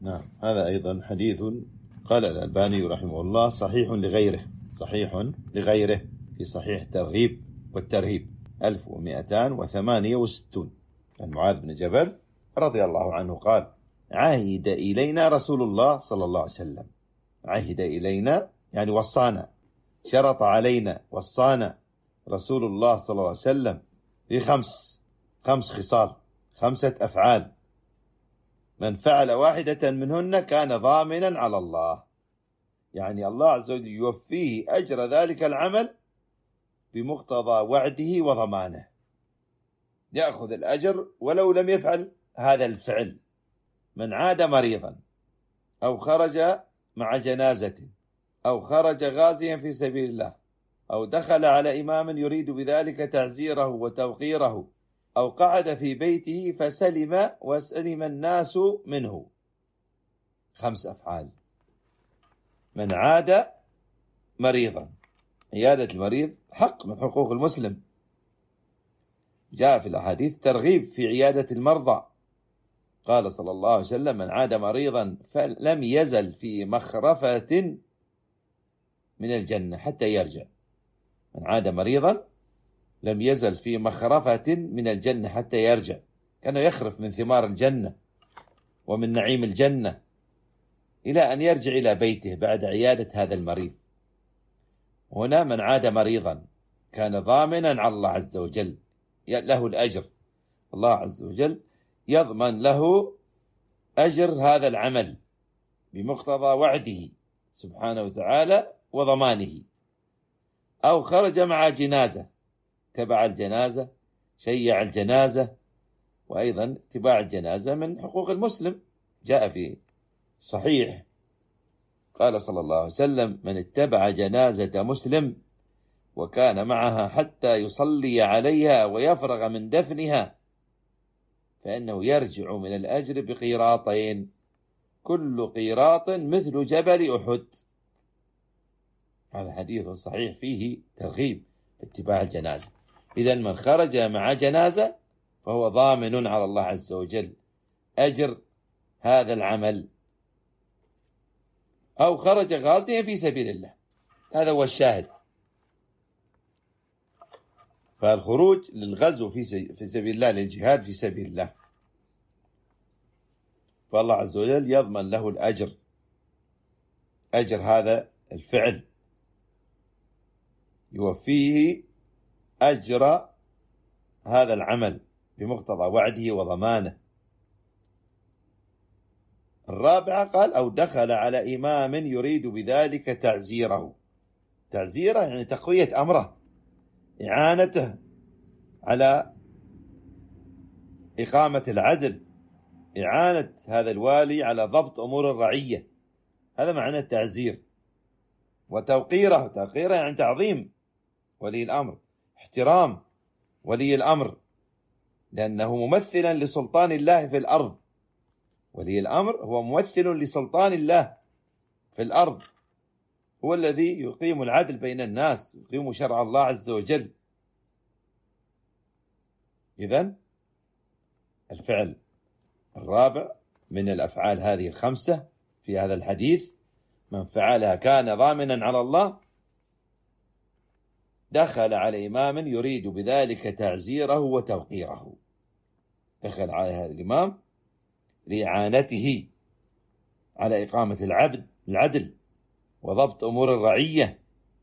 نعم، هذا أيضا حديث قال الألباني رحمه الله صحيح لغيره في صحيح الترغيب والترهيب 1268. عن معاذ بن جبل رضي الله عنه قال: عهد إلينا رسول الله صلى الله عليه وسلم. عهد إلينا يعني وصانا، شرط علينا، وصانا رسول الله صلى الله عليه وسلم بخمس خصال، 5 أفعال، من فعل واحدة منهن كان ضامنا على الله، يعني الله عز وجل يوفيه أجر ذلك العمل بمقتضى وعده وضمانه، يأخذ الأجر ولو لم يفعل هذا الفعل. من عاد مريضا، أو خرج مع جنازة، أو خرج غازيا في سبيل الله، أو دخل على إمام يريد بذلك تعزيره وتوقيره، أو قعد في بيته فسلم وسلم الناس منه. 5 أفعال. من عاد مريضا، عيادة المريض حق من حقوق المسلم، جاء في الأحاديث ترغيب في عيادة المرضى. قال صلى الله عليه وسلم: من عاد مريضا فلم يزل في مخرفة من الجنة حتى يرجع. من عاد مريضا لم يزل في مخرفة من الجنة حتى يرجع، كان يخرف من ثمار الجنة ومن نعيم الجنة إلى أن يرجع إلى بيته بعد عيادة هذا المريض. هنا من عاد مريضا كان ضامنا على الله عز وجل، له الأجر، الله عز وجل يضمن له أجر هذا العمل بمقتضى وعده سبحانه وتعالى وضمانه. أو خرج مع جنازة، تبع الجنازة، شيع الجنازة، وأيضا اتباع الجنازة من حقوق المسلم، جاء في صحيح قال صلى الله عليه وسلم: من اتبع جنازة مسلم وكان معها حتى يصلي عليها ويفرغ من دفنها فإنه يرجع من الأجر بقيراطين، كل قيراط مثل جبل أحد. هذا حديث صحيح فيه ترغيب في اتباع الجنازة. إذن من خرج مع جنازة فهو ضامن على الله عز وجل أجر هذا العمل. أو خرج غازيا في سبيل الله، هذا هو الشاهد. فالخروج للغزو في سبيل الله، للجهاد في سبيل الله، فالله عز وجل يضمن له الأجر، أجر هذا الفعل، يوفيه أجر هذا العمل بمقتضى وعده وضمانه. الرابعة قال: أو دخل على إمام يريد بذلك تعزيره. تعزيره يعني تقوية أمره، إعانته على إقامة العدل، إعانة هذا الوالي على ضبط أمور الرعية، هذا معنى التعزير. وتوقيره، توقيره يعني تعظيم ولي الأمر، احترام ولي الأمر، لأنه ممثلا لسلطان الله في الأرض. ولي الأمر هو ممثل لسلطان الله في الأرض، هو الذي يقيم العدل بين الناس، يقيم شرع الله عز وجل. إذن الفعل الرابع من الأفعال هذه 5 في هذا الحديث: من فعلها كان ضامنا على الله، دخل على إمام يريد بذلك تعزيره وتوقيره. دخل على هذا الإمام لإعانته على إقامة العدل وضبط أمور الرعية،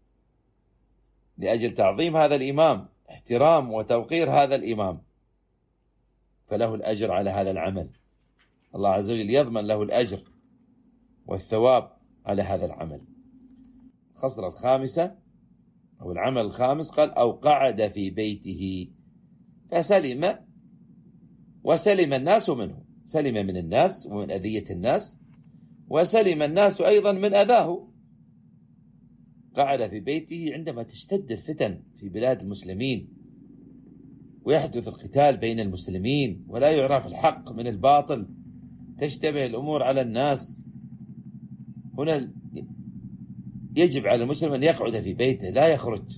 لأجل تعظيم هذا الإمام، احترام وتوقير هذا الإمام، فله الأجر على هذا العمل، الله عز وجل يضمن له الأجر والثواب على هذا العمل. الخصلة الخامسة أو العمل الخامس قال: أو قعد في بيته فسلم وسلم الناس منه، سلم من الناس ومن أذية الناس، وسلم الناس أيضا من أذاه. قعد في بيته عندما تشتد الفتن في بلاد المسلمين ويحدث القتال بين المسلمين ولا يعرف الحق من الباطل، تشتبه الأمور على الناس، هنا يجب على المسلم أن يقعد في بيته، لا يخرج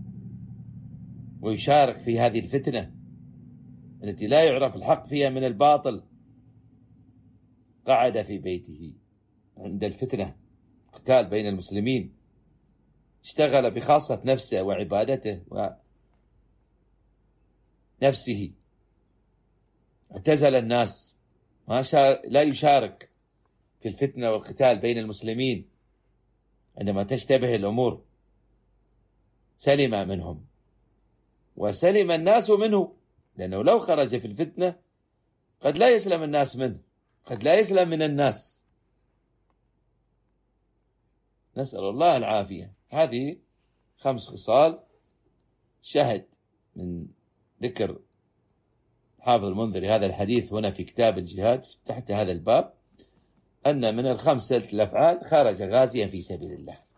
ويشارك في هذه الفتنة التي لا يعرف الحق فيها من الباطل. قعد في بيته عند الفتنة، قتال بين المسلمين، اشتغل بخاصة نفسه وعبادته ونفسه، اعتزل الناس، لا يشارك في الفتنة والقتال بين المسلمين. عندما تشتبه الأمور سلم منهم وسلم الناس منه، لأنه لو خرج في الفتنة قد لا يسلم الناس منه، قد لا يسلم من الناس. نسأل الله العافية. هذه 5 خصال شهد من ذكر حافظ المنذري هذا الحديث هنا في كتاب الجهاد تحت هذا الباب، أن من ال5 الأفعال خرج غازيا في سبيل الله.